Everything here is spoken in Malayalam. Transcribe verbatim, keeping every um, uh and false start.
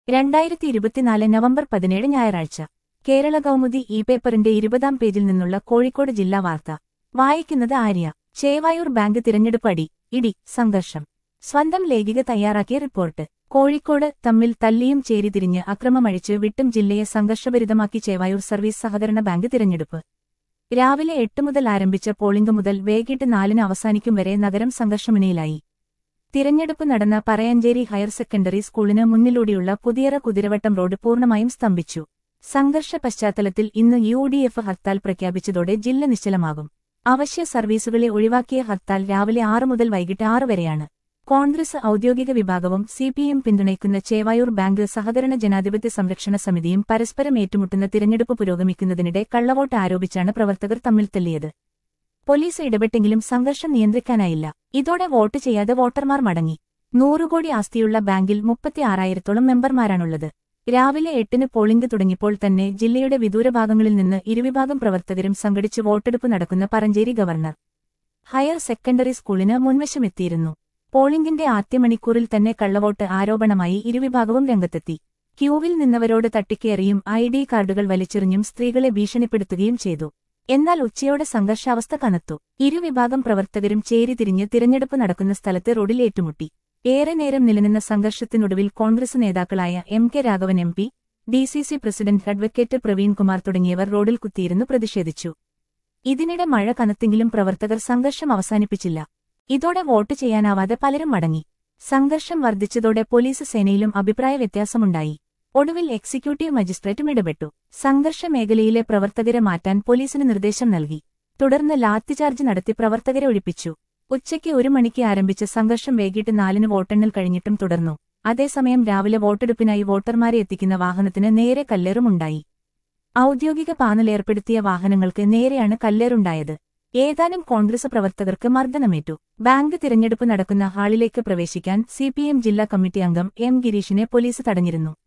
രണ്ടായിരത്തി ഇരുപത്തിനാല് നവംബർ പതിനേഴ് ഞായറാഴ്ച കേരള കൗമുദി ഇ പേപ്പറിന്റെ ഇരുപതാം പേജിൽ നിന്നുള്ള കോഴിക്കോട് ജില്ലാ വാർത്ത വായിക്കുന്നത് ആര്യ. ചേവായൂർ ബാങ്ക് തിരഞ്ഞെടുപ്പ് അടി ഇടി സംഘർഷം. സ്വന്തം ലേഖിക തയ്യാറാക്കിയ റിപ്പോർട്ട്. കോഴിക്കോട് തമ്മിൽ തല്ലിയും ചേരിതിരിഞ്ഞ് അക്രമമഴിച്ച് വിട്ടും ജില്ലയെ സംഘർഷഭരിതമാക്കി ചേവായൂർ സർവീസ് സഹകരണ ബാങ്ക് തിരഞ്ഞെടുപ്പ്. രാവിലെ എട്ട് മുതൽ ആരംഭിച്ച പോളിംഗ് മുതൽ വൈകിട്ട് നാലിന് അവസാനിക്കും വരെ നഗരം സംഘർഷമുനയിലായി. തിരഞ്ഞെടുപ്പ് നടന്ന പറയഞ്ചേരി ഹയർ സെക്കൻഡറി സ്കൂളിന് മുന്നിലൂടെയുള്ള പുതിയറ കുതിരവട്ടം റോഡ് പൂർണ്ണമായും സ്തംഭിച്ചു. സംഘർഷ പശ്ചാത്തലത്തിൽ ഇന്ന് യു ഡി എഫ് ഹർത്താൽ പ്രഖ്യാപിച്ചതോടെ ജില്ല നിശ്ചലമാകും. അവശ്യ സർവീസുകളെ ഒഴിവാക്കിയ ഹർത്താൽ രാവിലെ ആറ് മുതൽ വൈകിട്ട് ആറ് വരെയാണ്. കോൺഗ്രസ് ഔദ്യോഗിക വിഭാഗവും സി പി എം പിന്തുണയ്ക്കുന്ന ചേവായൂർ ബാങ്ക് സഹകരണ ജനാധിപത്യ സംരക്ഷണ സമിതിയും പരസ്പരം ഏറ്റുമുട്ടുന്ന തിരഞ്ഞെടുപ്പ് പുരോഗമിക്കുന്നതിനിടെ കള്ളവോട്ട് ആരോപിച്ചാണ് പ്രവർത്തകർ തമ്മിൽ തല്ലിയത്. പോലീസ് ഇടപെട്ടെങ്കിലും സംഘർഷം നിയന്ത്രിക്കാനായില്ല. ഇതോടെ വോട്ട് ചെയ്യാതെ വോട്ടർമാർ മടങ്ങി. നൂറുകോടി ആസ്തിയുള്ള ബാങ്കിൽ മുപ്പത്തിയാറായിരത്തോളം മെമ്പർമാരാണുള്ളത്. രാവിലെ എട്ടിന് പോളിംഗ് തുടങ്ങിയപ്പോൾ തന്നെ ജില്ലയുടെ വിദൂരഭാഗങ്ങളിൽ നിന്ന് ഇരുവിഭാഗം പ്രവർത്തകരും സംഘടിച്ച് വോട്ടെടുപ്പ് നടക്കുന്ന പറഞ്ചേരി ഗവർണർ ഹയർ സെക്കൻഡറി സ്കൂളിന് മുൻവശമെത്തിയിരുന്നു. പോളിംഗിന്റെ ആദ്യ മണിക്കൂറിൽ തന്നെ കള്ളവോട്ട് ആരോപണമായി ഇരുവിഭാഗവും രംഗത്തെത്തി. ക്യൂവിൽ നിന്നവരോട് തട്ടിക്കേറിയും ഐ ഡി കാർഡുകൾ വലിച്ചെറിഞ്ഞും സ്ത്രീകളെ ഭീഷണിപ്പെടുത്തുകയും ചെയ്തു. എന്നാൽ ഉച്ചയോടെ സംഘർഷാവസ്ഥ കനത്തു. ഇരുവിഭാഗം പ്രവർത്തകരും ചേരിതിരിഞ്ഞ് തിരഞ്ഞെടുപ്പ് നടക്കുന്ന സ്ഥലത്ത് റോഡിൽ ഏറ്റുമുട്ടി. ഏറെ നേരം നിലനിന്ന സംഘർഷത്തിനൊടുവിൽ കോൺഗ്രസ് നേതാക്കളായ M K Raghavan M P, D C C president advocate Praveen Kumar തുടങ്ങിയവർ റോഡിൽ കുത്തിയിരുന്നു പ്രതിഷേധിച്ചു. ഇതിനിടെ മഴ കനത്തെങ്കിലും പ്രവർത്തകർ സംഘർഷം അവസാനിപ്പിച്ചില്ല. ഇതോടെ വോട്ട് ചെയ്യാനാവാതെ പലരും മടങ്ങി. സംഘർഷം വർദ്ധിച്ചതോടെ പോലീസ് സേനയിലും അഭിപ്രായ വ്യത്യാസമുണ്ടായി. ഒടുവിൽ എക്സിക്യൂട്ടീവ് മജിസ്ട്രേറ്റും ഇടപെട്ടു. സംഘർഷ മേഖലയിലെ പ്രവർത്തകരെ മാറ്റാൻ പോലീസിന് നിർദ്ദേശം നൽകി. തുടർന്ന് ലാത്തിചാർജ് നടത്തി പ്രവർത്തകരെ ഒഴിപ്പിച്ചു. ഉച്ചയ്ക്ക് ഒരു മണിക്ക് ആരംഭിച്ച സംഘർഷം വൈകിട്ട് നാലിന് വോട്ടെണ്ണൽ കഴിഞ്ഞിട്ടും തുടർന്നു. അതേസമയം രാവിലെ വോട്ടെടുപ്പിനായി വോട്ടർമാരെ എത്തിക്കുന്ന വാഹനത്തിന് നേരെ കല്ലേറുമുണ്ടായി. ഔദ്യോഗിക പാനൽ ഏർപ്പെടുത്തിയ വാഹനങ്ങൾക്ക് നേരെയാണ് കല്ലേറുണ്ടായത്. ഏതാനും കോൺഗ്രസ് പ്രവർത്തകർക്ക് മർദ്ദനമേറ്റു. ബാങ്ക് തിരഞ്ഞെടുപ്പ് നടക്കുന്ന ഹാളിലേക്ക് പ്രവേശിക്കാൻ സി പി എം ജില്ലാ കമ്മിറ്റി അംഗം എം ഗിരീഷിനെ പോലീസ് തടഞ്ഞിരുന്നു.